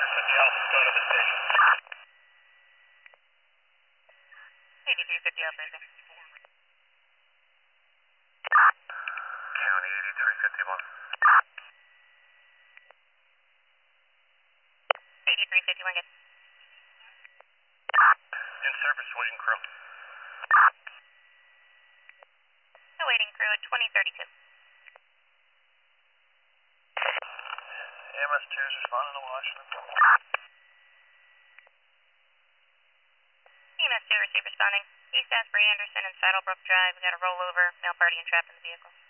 Go to the station. 8350 Alpha. County 8351. 8351, good. In service, waiting crew. Awaiting crew at 2032. MS2 is responding to Washington. EMS 2 received responding. East Asbury Anderson and Saddlebrook Drive. We got a rollover, male party entrapped in the vehicle.